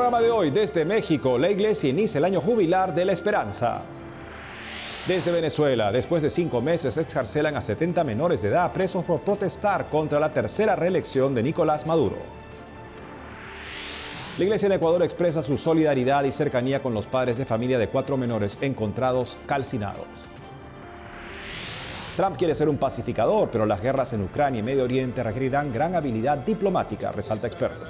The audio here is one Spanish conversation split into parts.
programa de hoy, desde México, la iglesia inicia el año jubilar de la esperanza. Desde Venezuela, después de 5 meses, excarcelan a 70 menores de edad presos por protestar contra la tercera reelección de Nicolás Maduro. La iglesia en Ecuador expresa su solidaridad y cercanía con los padres de familia de 4 menores encontrados calcinados. Trump quiere ser un pacificador, pero las guerras en Ucrania y Medio Oriente requerirán gran habilidad diplomática, resalta experto.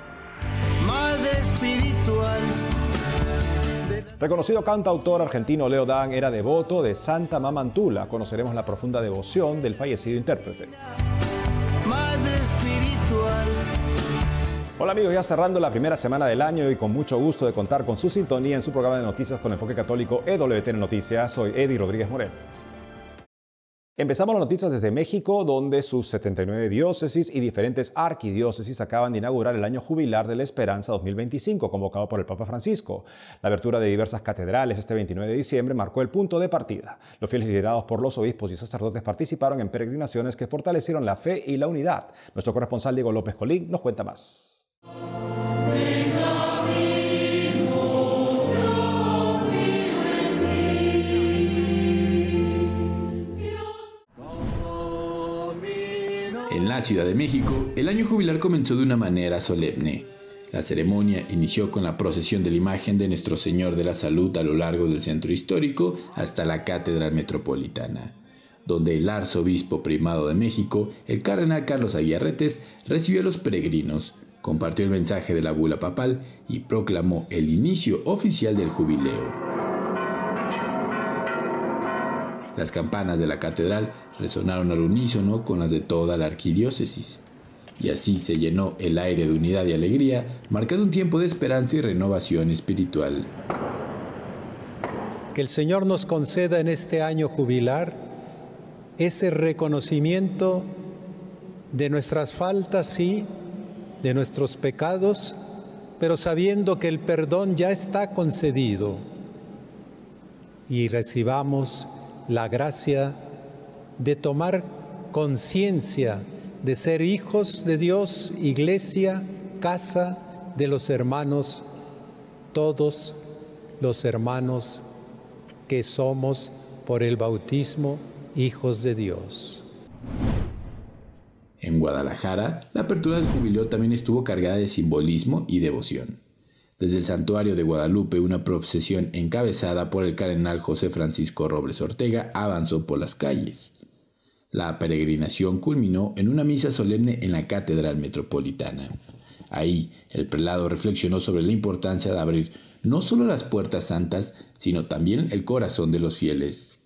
Reconocido cantautor argentino Leo Dan era devoto de Santa Mamantula. Conoceremos la profunda devoción del fallecido intérprete. Hola amigos, ya cerrando la primera semana del año y con mucho gusto de contar con su sintonía en su programa de noticias con enfoque católico EWTN Noticias. Soy Eddie Rodríguez Morel. Empezamos las noticias desde México, donde sus 79 diócesis y diferentes arquidiócesis acaban de inaugurar el año jubilar de la Esperanza 2025, convocado por el Papa Francisco. La apertura de diversas catedrales este 29 de diciembre marcó el punto de partida. Los fieles liderados por los obispos y sacerdotes participaron en peregrinaciones que fortalecieron la fe y la unidad. Nuestro corresponsal Diego López Colín nos cuenta más. En la Ciudad de México, el año jubilar comenzó de una manera solemne. La ceremonia inició con la procesión de la imagen de Nuestro Señor de la Salud a lo largo del centro histórico hasta la Catedral Metropolitana, donde el arzobispo primado de México, el cardenal Carlos Aguiarretes, recibió a los peregrinos, compartió el mensaje de la bula papal y proclamó el inicio oficial del jubileo. Las campanas de la catedral resonaron al unísono con las de toda la arquidiócesis, y así se llenó el aire de unidad y alegría, marcando un tiempo de esperanza y renovación espiritual. Que el Señor nos conceda en este año jubilar ese reconocimiento de nuestras faltas, sí, de nuestros pecados, pero sabiendo que el perdón ya está concedido, y recibamos la gracia de tomar conciencia de ser hijos de Dios, iglesia, casa de los hermanos, todos los hermanos que somos por el bautismo hijos de Dios. En Guadalajara, la apertura del jubileo también estuvo cargada de simbolismo y devoción. Desde el Santuario de Guadalupe, una procesión encabezada por el cardenal José Francisco Robles Ortega avanzó por las calles. La peregrinación culminó en una misa solemne en la Catedral Metropolitana. Ahí, el prelado reflexionó sobre la importancia de abrir no solo las puertas santas, sino también el corazón de los fieles.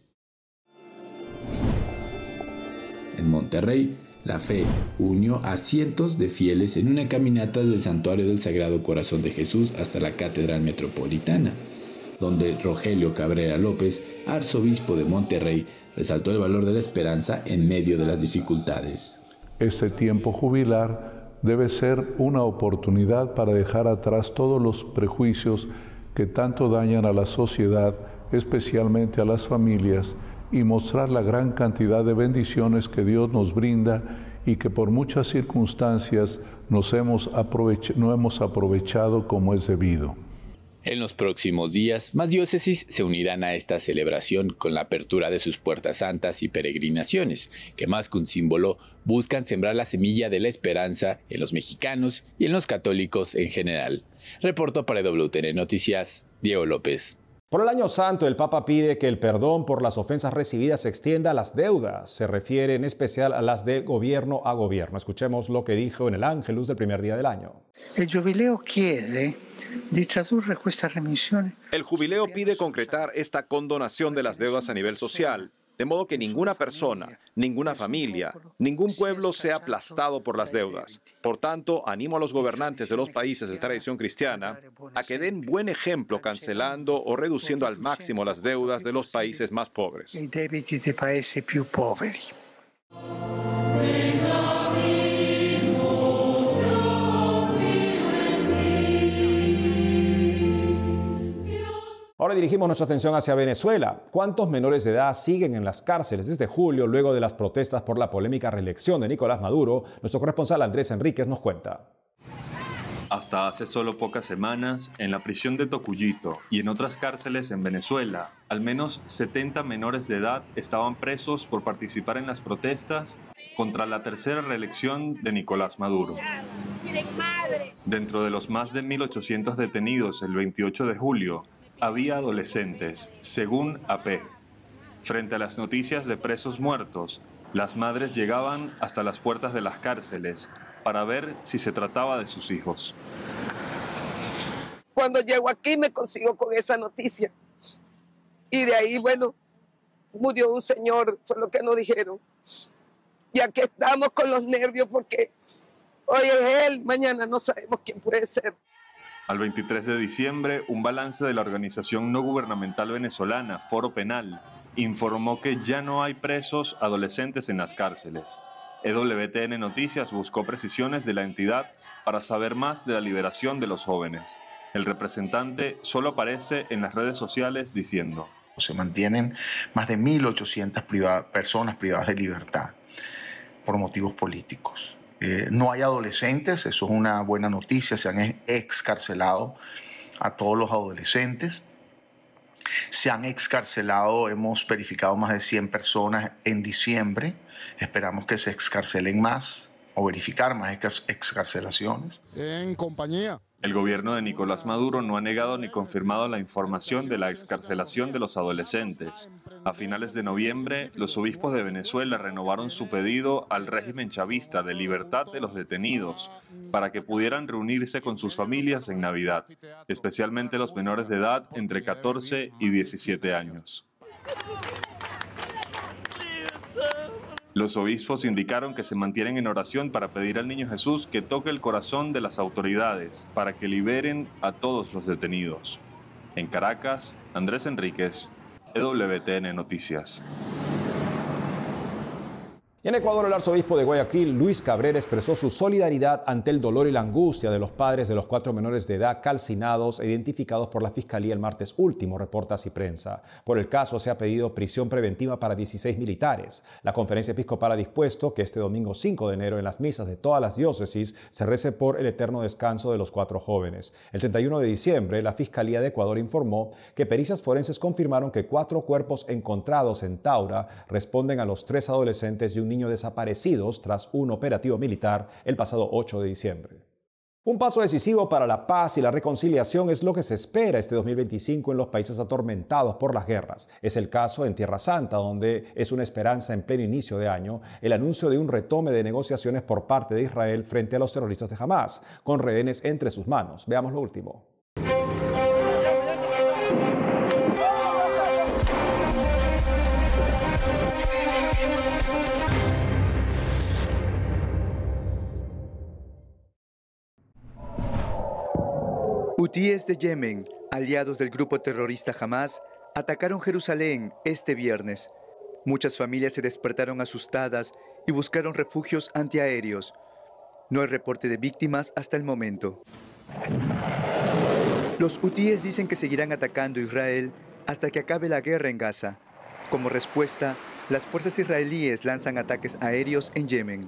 En Monterrey, la fe unió a cientos de fieles en una caminata desde el Santuario del Sagrado Corazón de Jesús hasta la Catedral Metropolitana, donde Rogelio Cabrera López, arzobispo de Monterrey, resaltó el valor de la esperanza en medio de las dificultades. Este tiempo jubilar debe ser una oportunidad para dejar atrás todos los prejuicios que tanto dañan a la sociedad, especialmente a las familias, y mostrar la gran cantidad de bendiciones que Dios nos brinda y que por muchas circunstancias no hemos aprovechado como es debido. En los próximos días, más diócesis se unirán a esta celebración con la apertura de sus puertas santas y peregrinaciones, que más que un símbolo, buscan sembrar la semilla de la esperanza en los mexicanos y en los católicos en general. Reportó para EWTN Noticias, Diego López. Por el Año Santo, el Papa pide que el perdón por las ofensas recibidas se extienda a las deudas. Se refiere en especial a las de gobierno a gobierno. Escuchemos lo que dijo en el Ángelus del primer día del año. El jubileo quiere tradurre esta remisión. El jubileo pide concretar esta condonación de las deudas a nivel social, de modo que ninguna persona, ninguna familia, ningún pueblo sea aplastado por las deudas. Por tanto, animo a los gobernantes de los países de tradición cristiana a que den buen ejemplo cancelando o reduciendo al máximo las deudas de los países más pobres. I debiti dei paesi più poveri. Ahora dirigimos nuestra atención hacia Venezuela. ¿Cuántos menores de edad siguen en las cárceles desde julio luego de las protestas por la polémica reelección de Nicolás Maduro? Nuestro corresponsal Andrés Enríquez nos cuenta. Hasta hace solo pocas semanas, en la prisión de Tocuyito y en otras cárceles en Venezuela, al menos 70 menores de edad estaban presos por participar en las protestas contra la tercera reelección de Nicolás Maduro. Dentro de los más de 1.800 detenidos el 28 de julio, había adolescentes, según AP. Frente a las noticias de presos muertos, las madres llegaban hasta las puertas de las cárceles para ver si se trataba de sus hijos. Cuando llego aquí me consigo con esa noticia. Y de ahí, bueno, murió un señor, fue lo que nos dijeron. Y aquí estamos con los nervios porque hoy es él, mañana no sabemos quién puede ser. Al 23 de diciembre, un balance de la organización no gubernamental venezolana, Foro Penal, informó que ya no hay presos adolescentes en las cárceles. EWTN Noticias buscó precisiones de la entidad para saber más de la liberación de los jóvenes. El representante solo aparece en las redes sociales diciendo: se mantienen más de 1.800 personas privadas de libertad por motivos políticos. No hay adolescentes, eso es una buena noticia, se han excarcelado a todos los adolescentes. Se han excarcelado, hemos verificado más de 100 personas en diciembre. Esperamos que se excarcelen más o verificar más excarcelaciones. En compañía. El gobierno de Nicolás Maduro no ha negado ni confirmado la información de la excarcelación de los adolescentes. A finales de noviembre, los obispos de Venezuela renovaron su pedido al régimen chavista de libertad de los detenidos para que pudieran reunirse con sus familias en Navidad, especialmente los menores de edad entre 14 y 17 años. Los obispos indicaron que se mantienen en oración para pedir al Niño Jesús que toque el corazón de las autoridades para que liberen a todos los detenidos. En Caracas, Andrés Enríquez, EWTN Noticias. Y en Ecuador, el arzobispo de Guayaquil, Luis Cabrera, expresó su solidaridad ante el dolor y la angustia de los padres de los 4 menores de edad calcinados e identificados por la Fiscalía el martes último, reporta Así Prensa. Por el caso, se ha pedido prisión preventiva para 16 militares. La Conferencia Episcopal ha dispuesto que este domingo 5 de enero, en las misas de todas las diócesis, se rece por el eterno descanso de los 4 jóvenes. El 31 de diciembre, la Fiscalía de Ecuador informó que pericias forenses confirmaron que 4 cuerpos encontrados en Taura responden a los 3 adolescentes y un niño desaparecidos tras un operativo militar el pasado 8 de diciembre. Un paso decisivo para la paz y la reconciliación es lo que se espera este 2025 en los países atormentados por las guerras. Es el caso en Tierra Santa, donde es una esperanza en pleno inicio de año el anuncio de un retome de negociaciones por parte de Israel frente a los terroristas de Hamás, con rehenes entre sus manos. Veamos lo último. Hutíes de Yemen, aliados del grupo terrorista Hamás, atacaron Jerusalén este viernes. Muchas familias se despertaron asustadas y buscaron refugios antiaéreos. No hay reporte de víctimas hasta el momento. Los hutíes dicen que seguirán atacando Israel hasta que acabe la guerra en Gaza. Como respuesta, las fuerzas israelíes lanzan ataques aéreos en Yemen.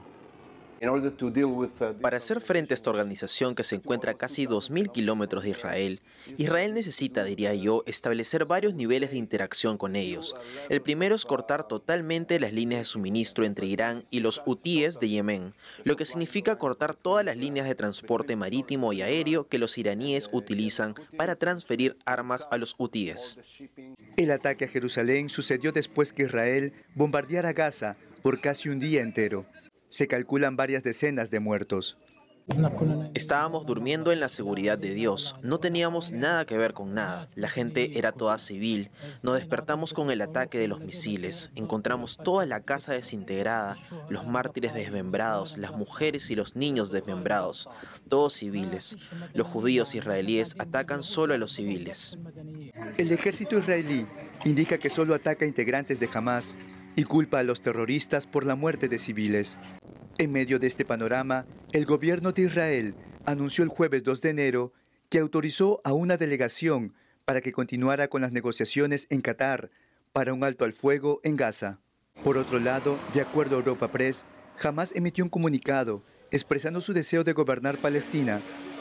Para hacer frente a esta organización que se encuentra a casi 2.000 kilómetros de Israel, Israel necesita, diría yo, establecer varios niveles de interacción con ellos. El primero es cortar totalmente las líneas de suministro entre Irán y los hutíes de Yemen, lo que significa cortar todas las líneas de transporte marítimo y aéreo que los iraníes utilizan para transferir armas a los hutíes. El ataque a Jerusalén sucedió después que Israel bombardeara Gaza por casi un día entero. Se calculan varias decenas de muertos. Estábamos durmiendo en la seguridad de Dios. No teníamos nada que ver con nada. La gente era toda civil. Nos despertamos con el ataque de los misiles. Encontramos toda la casa desintegrada, los mártires desmembrados, las mujeres y los niños desmembrados. Todos civiles. Los judíos israelíes atacan solo a los civiles. El ejército israelí indica que solo ataca a integrantes de Hamás y culpa a los terroristas por la muerte de civiles. En medio de este panorama, el gobierno de Israel anunció el jueves 2 de enero que autorizó a una delegación para que continuara con las negociaciones en Qatar para un alto al fuego en Gaza. Por otro lado, de acuerdo a Europa Press, Hamás emitió un comunicado expresando su deseo de gobernar Palestina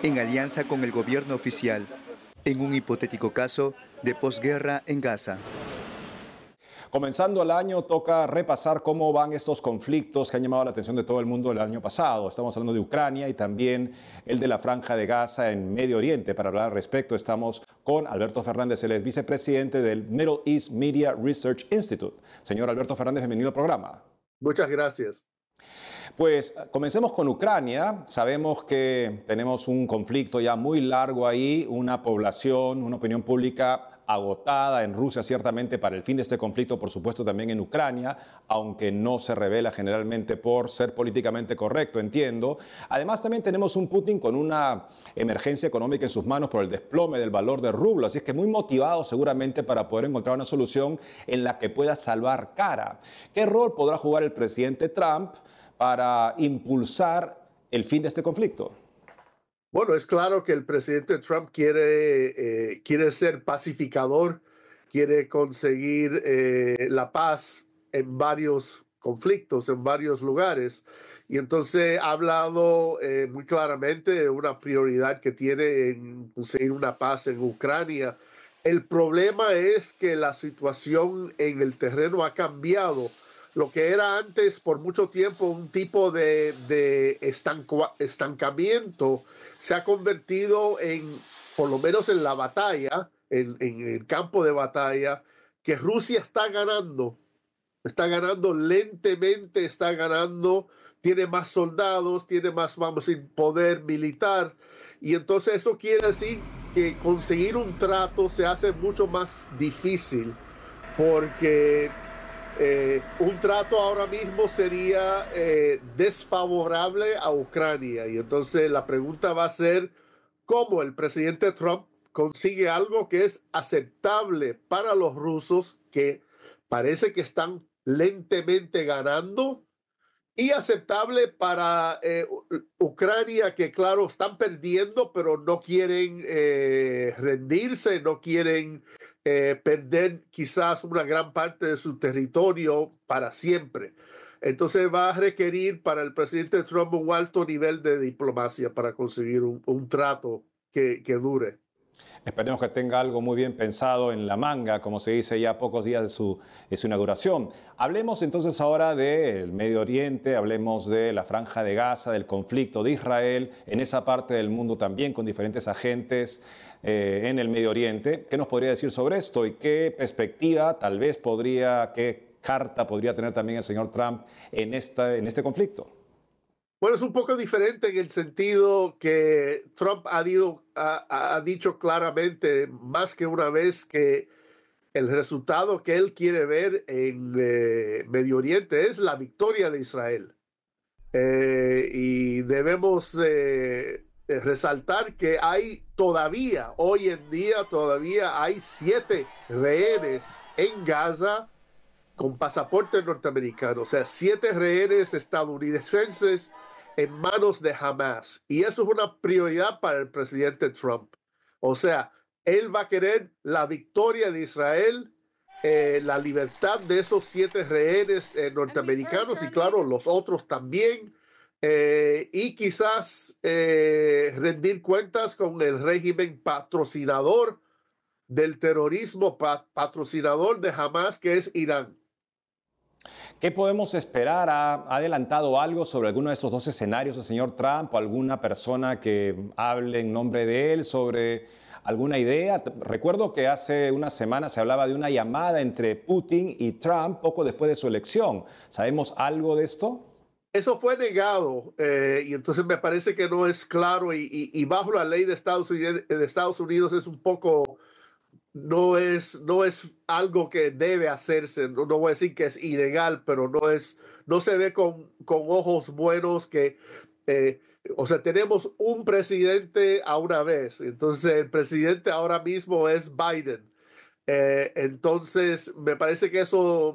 en alianza con el gobierno oficial, en un hipotético caso de posguerra en Gaza. Comenzando el año, toca repasar cómo van estos conflictos que han llamado la atención de todo el mundo el año pasado. Estamos hablando de Ucrania y también el de la Franja de Gaza en Medio Oriente. Para hablar al respecto, estamos con Alberto Fernández, él es vicepresidente del Middle East Media Research Institute. Señor Alberto Fernández, bienvenido al programa. Muchas gracias. Pues comencemos con Ucrania. Sabemos que tenemos un conflicto ya muy largo ahí, una población, una opinión pública agotada en Rusia ciertamente para el fin de este conflicto, por supuesto también en Ucrania, aunque no se revela generalmente por ser políticamente correcto, entiendo. Además también tenemos un Putin con una emergencia económica en sus manos por el desplome del valor del rublo, así es que muy motivado seguramente para poder encontrar una solución en la que pueda salvar cara. ¿Qué rol podrá jugar el presidente Trump para impulsar el fin de este conflicto? Bueno, es claro que el presidente Trump quiere ser pacificador, quiere conseguir la paz en varios conflictos, en varios lugares. Y entonces ha hablado muy claramente de una prioridad que tiene en conseguir una paz en Ucrania. El problema es que la situación en el terreno ha cambiado. Lo que era antes por mucho tiempo un tipo de estancamiento se ha convertido en, por lo menos en la batalla, en el campo de batalla, que Rusia está ganando lentamente, está ganando, tiene más soldados, tiene más, vamos a decir, poder militar. Y entonces eso quiere decir que conseguir un trato se hace mucho más difícil porque un trato ahora mismo sería desfavorable a Ucrania. Y entonces la pregunta va a ser cómo el presidente Trump consigue algo que es aceptable para los rusos, que parece que están lentamente ganando, y aceptable para Ucrania, que claro, están perdiendo, pero no quieren rendirse, no quieren perder quizás una gran parte de su territorio para siempre. Entonces va a requerir para el presidente Trump un alto nivel de diplomacia para conseguir un trato que dure. Esperemos que tenga algo muy bien pensado en la manga, como se dice ya a pocos días de su inauguración. Hablemos entonces ahora del Medio Oriente, hablemos de la Franja de Gaza, del conflicto de Israel, en esa parte del mundo también con diferentes agentes en el Medio Oriente. ¿Qué nos podría decir sobre esto y qué perspectiva tal vez qué carta podría tener también el señor Trump en este conflicto? Bueno, es un poco diferente en el sentido que Trump ha dicho claramente más que una vez que el resultado que él quiere ver en Medio Oriente es la victoria de Israel. Y debemos resaltar que hoy en día todavía hay 7 rehenes en Gaza con pasaporte norteamericano, o sea, 7 rehenes estadounidenses en manos de Hamas. Y eso es una prioridad para el presidente Trump. O sea, él va a querer la victoria de Israel, la libertad de esos 7 rehenes norteamericanos y claro, los otros también. Y quizás rendir cuentas con el régimen patrocinador del terrorismo, patrocinador de Hamas, que es Irán. ¿Qué podemos esperar? ¿Ha adelantado algo sobre alguno de estos 2 escenarios el señor Trump o alguna persona que hable en nombre de él sobre alguna idea? Recuerdo que hace unas semanas se hablaba de una llamada entre Putin y Trump poco después de su elección. ¿Sabemos algo de esto? Eso fue negado y entonces me parece que no es claro y bajo la ley de Estados Unidos es un poco... No es algo que debe hacerse, no voy a decir que es ilegal, pero no se ve con ojos buenos que, o sea, tenemos un presidente a una vez, entonces el presidente ahora mismo es Biden, entonces me parece que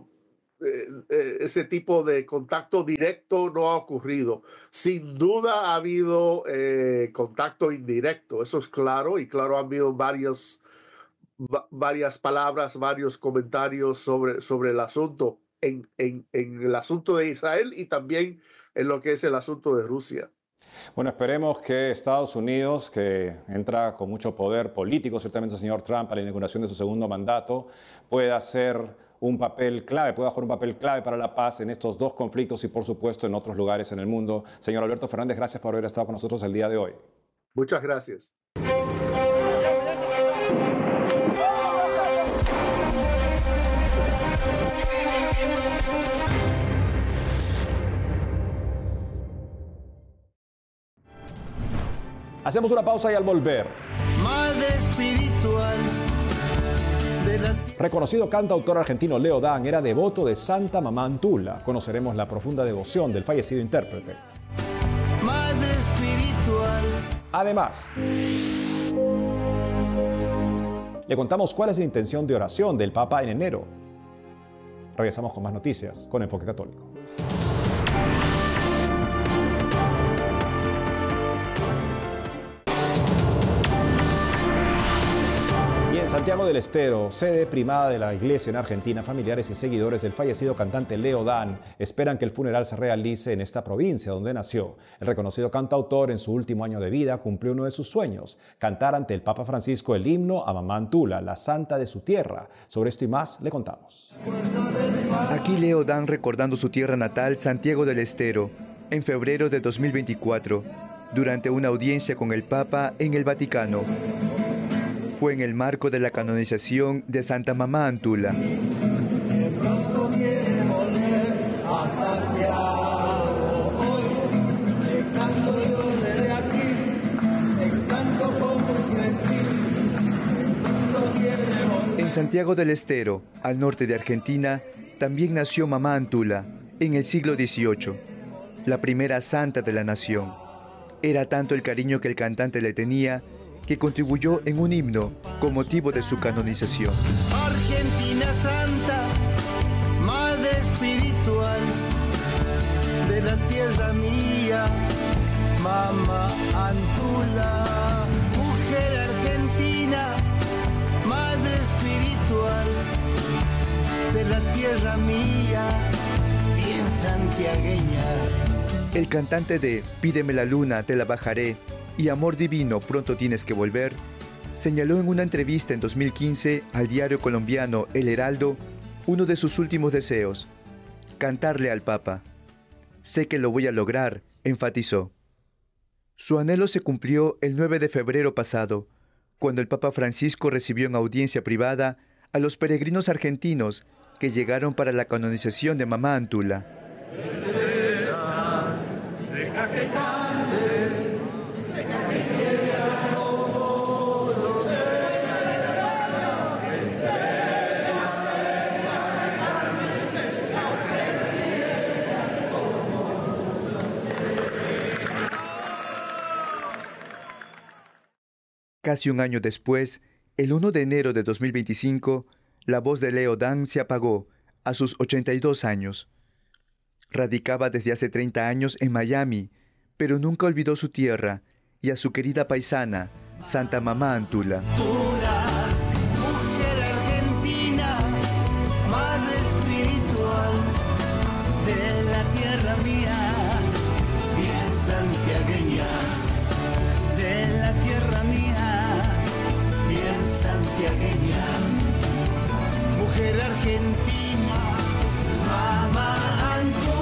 ese tipo de contacto directo no ha ocurrido. Sin duda ha habido contacto indirecto, eso es claro, y claro, ha habido varias palabras, varios comentarios sobre el asunto, en el asunto de Israel y también en lo que es el asunto de Rusia. Bueno, esperemos que Estados Unidos, que entra con mucho poder político, ciertamente el señor Trump, a la inauguración de su segundo mandato, pueda hacer un papel clave, pueda jugar un papel clave para la paz en estos dos conflictos y, por supuesto, en otros lugares en el mundo. Señor Alberto Fernández, gracias por haber estado con nosotros el día de hoy. Muchas gracias. Hacemos una pausa y al volver. Madre espiritual de la... Reconocido cantautor argentino Leo Dan era devoto de Santa Mamá Antula. Conoceremos la profunda devoción del fallecido intérprete. Madre espiritual. Además, le contamos cuál es la intención de oración del Papa en enero. Regresamos con más noticias con Enfoque Católico. Santiago del Estero, sede primada de la iglesia en Argentina, familiares y seguidores del fallecido cantante Leo Dan esperan que el funeral se realice en esta provincia donde nació. El reconocido cantautor en su último año de vida cumplió uno de sus sueños, cantar ante el Papa Francisco el himno a Mamá Antula, la santa de su tierra. Sobre esto y más le contamos. Aquí Leo Dan recordando su tierra natal, Santiago del Estero, en febrero de 2024, durante una audiencia con el Papa en el Vaticano. Fue en el marco de la canonización de Santa Mamá Antula. En Santiago del Estero, al norte de Argentina, también nació Mamá Antula, en el siglo XVIII, la primera santa de la nación. Era tanto el cariño que el cantante le tenía, que contribuyó en un himno con motivo de su canonización. Argentina Santa, Madre espiritual de la tierra mía, Mamá Antula, mujer argentina, Madre espiritual de la tierra mía, bien santiagueña. El cantante de Pídeme la luna, te la bajaré, y Amor divino, pronto tienes que volver, señaló en una entrevista en 2015 al diario colombiano El Heraldo uno de sus últimos deseos, cantarle al Papa. Sé que lo voy a lograr, enfatizó. Su anhelo se cumplió el 9 de febrero pasado, cuando el Papa Francisco recibió en audiencia privada a los peregrinos argentinos que llegaron para la canonización de Mamá Antula. Casi un año después, el 1 de enero de 2025, la voz de Leo Dan se apagó a sus 82 años. Radicaba desde hace 30 años en Miami, pero nunca olvidó su tierra y a su querida paisana, Santa Mamá Antula. Mujer argentina, madre espiritual de la tierra mía, bien santiagueña, de la tierra mía, bien santiagueña, mujer argentina, Mamá Antula.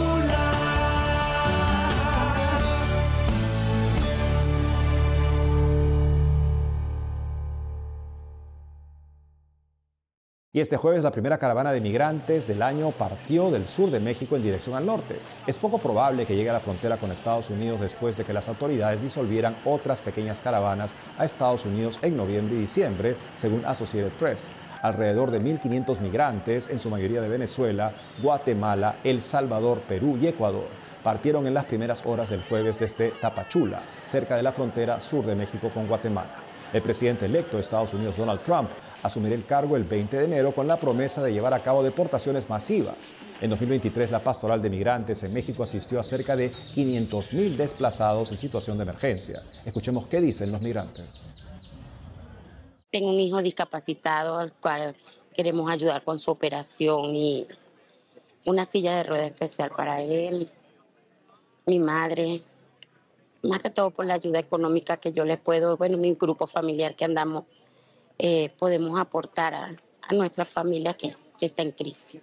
Y este jueves la primera caravana de migrantes del año partió del sur de México en dirección al norte. Es poco probable que llegue a la frontera con Estados Unidos después de que las autoridades disolvieran otras pequeñas caravanas a Estados Unidos en noviembre y diciembre, según Associated Press. Alrededor de 1.500 migrantes, en su mayoría de Venezuela, Guatemala, El Salvador, Perú y Ecuador, partieron en las primeras horas del jueves desde Tapachula, cerca de la frontera sur de México con Guatemala. El presidente electo de Estados Unidos, Donald Trump, asumirá el cargo el 20 de enero con la promesa de llevar a cabo deportaciones masivas. En 2023, la Pastoral de Migrantes en México asistió a cerca de 500.000 desplazados en situación de emergencia. Escuchemos qué dicen los migrantes. Tengo un hijo discapacitado al cual queremos ayudar con su operación y una silla de rueda especial para él, mi madre, más que todo por la ayuda económica que yo les puedo, bueno, mi grupo familiar que andamos, podemos aportar a nuestra familia que está en crisis.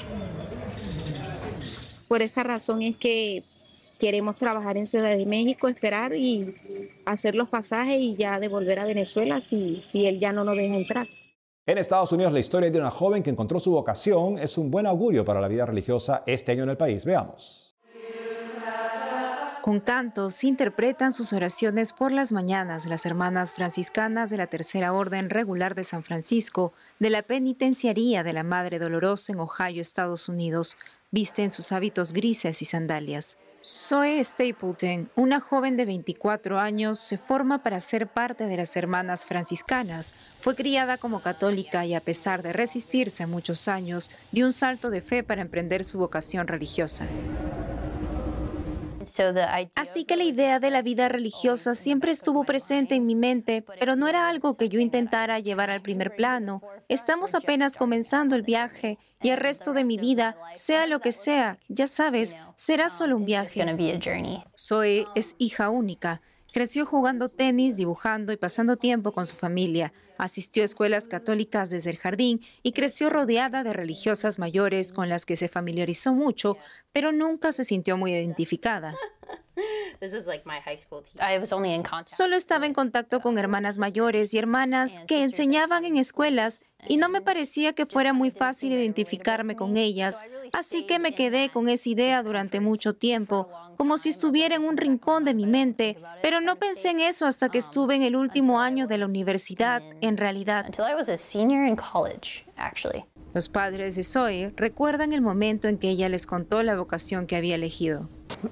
Por esa razón es que queremos trabajar en Ciudad de México, esperar y hacer los pasajes y ya devolver a Venezuela si él ya no nos deja entrar. En Estados Unidos, la historia de una joven que encontró su vocación es un buen augurio para la vida religiosa este año en el país. Veamos. Con cantos interpretan sus oraciones por las mañanas las hermanas franciscanas de la Tercera Orden Regular de San Francisco de la Penitenciaría de la Madre Dolorosa en Ohio, Estados Unidos. Visten sus hábitos grises y sandalias. Zoe Stapleton, una joven de 24 años, se forma para ser parte de las hermanas franciscanas. Fue criada como católica y a pesar de resistirse muchos años, dio un salto de fe para emprender su vocación religiosa. Así que la idea de la vida religiosa siempre estuvo presente en mi mente, pero no era algo que yo intentara llevar al primer plano. Estamos apenas comenzando el viaje y el resto de mi vida, sea lo que sea, ya sabes, será solo un viaje. Zoe es hija única. Creció jugando tenis, dibujando y pasando tiempo con su familia. Asistió a escuelas católicas desde el jardín y creció rodeada de religiosas mayores con las que se familiarizó mucho, pero nunca se sintió muy identificada. Solo estaba en contacto con hermanas mayores y hermanas que enseñaban en escuelas y no me parecía que fuera muy fácil identificarme con ellas, así que me quedé con esa idea durante mucho tiempo, como si estuviera en un rincón de mi mente, pero no pensé en eso hasta que estuve en el último año de la universidad, en realidad. Los padres de Zoe recuerdan el momento en que ella les contó la vocación que había elegido.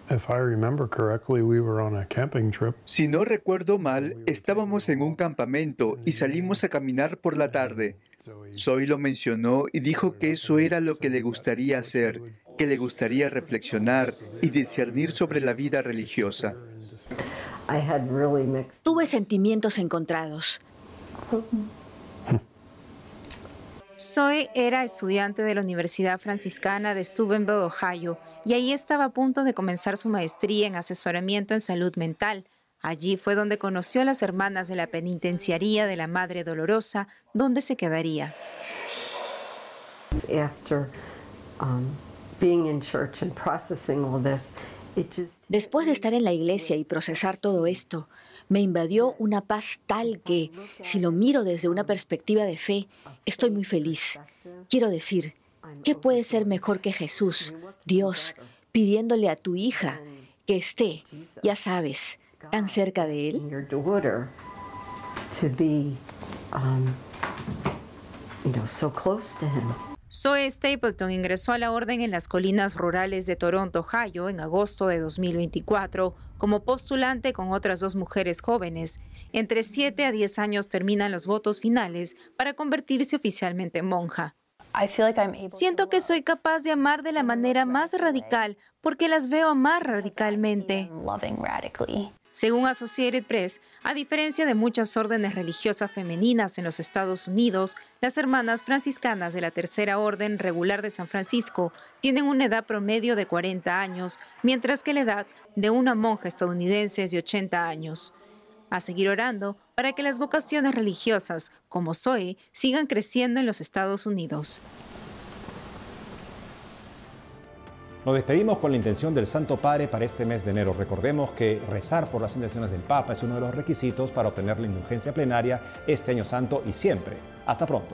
Si no recuerdo mal, estábamos en un campamento y salimos a caminar por la tarde. Zoe lo mencionó y dijo que eso era lo que le gustaría hacer, que le gustaría reflexionar y discernir sobre la vida religiosa. Tuve sentimientos encontrados. Zoe era estudiante de la Universidad Franciscana de Steubenville, Ohio, y ahí estaba a punto de comenzar su maestría en asesoramiento en salud mental. Allí fue donde conoció a las hermanas de la Penitenciaría de la Madre Dolorosa, donde se quedaría. Después de estar en la iglesia y procesar todo esto, me invadió una paz tal que, si lo miro desde una perspectiva de fe, estoy muy feliz. Quiero decir, ¿qué puede ser mejor que Jesús, Dios, pidiéndole a tu hija que esté, ya sabes, tan cerca de Él? Zoe Stapleton ingresó a la orden en las colinas rurales de Toronto, Ohio, en agosto de 2024, como postulante con otras 2 mujeres jóvenes. Entre 7 a 10 años terminan los votos finales para convertirse oficialmente en monja. Siento que soy capaz de amar de la manera más radical porque las veo amar radicalmente. Según Associated Press, a diferencia de muchas órdenes religiosas femeninas en los Estados Unidos, las hermanas franciscanas de la Tercera Orden Regular de San Francisco tienen una edad promedio de 40 años, mientras que la edad de una monja estadounidense es de 80 años. A seguir orando para que las vocaciones religiosas, como Zoe, sigan creciendo en los Estados Unidos. Nos despedimos con la intención del Santo Padre para este mes de enero. Recordemos que rezar por las intenciones del Papa es uno de los requisitos para obtener la indulgencia plenaria este año santo y siempre. Hasta pronto.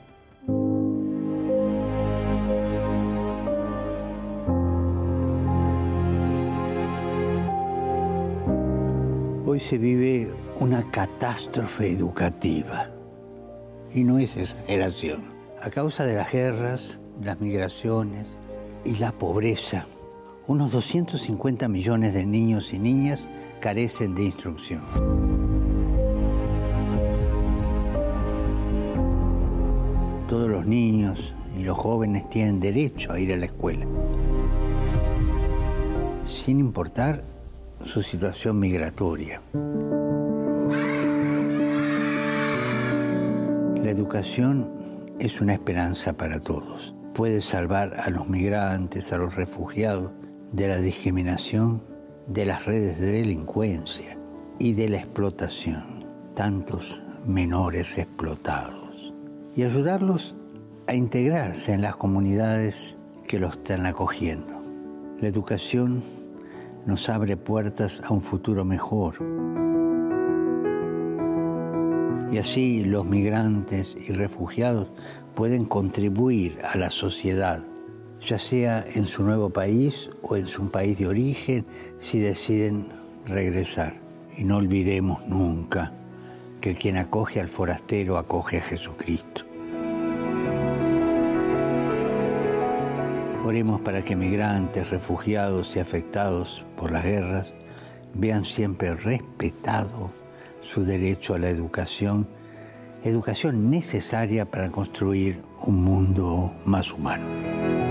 Hoy se vive una catástrofe educativa. Y no es exageración. A causa de las guerras, las migraciones y la pobreza, unos 250 millones de niños y niñas carecen de instrucción. Todos los niños y los jóvenes tienen derecho a ir a la escuela, sin importar su situación migratoria. La educación es una esperanza para todos. Puede salvar a los migrantes, a los refugiados de la discriminación, de las redes de delincuencia y de la explotación, tantos menores explotados, y ayudarlos a integrarse en las comunidades que los están acogiendo. La educación nos abre puertas a un futuro mejor. Y así los migrantes y refugiados pueden contribuir a la sociedad, ya sea en su nuevo país o en su país de origen, si deciden regresar. Y no olvidemos nunca que quien acoge al forastero acoge a Jesucristo. Oremos para que migrantes, refugiados y afectados por las guerras vean siempre respetado su derecho a la educación necesaria para construir un mundo más humano.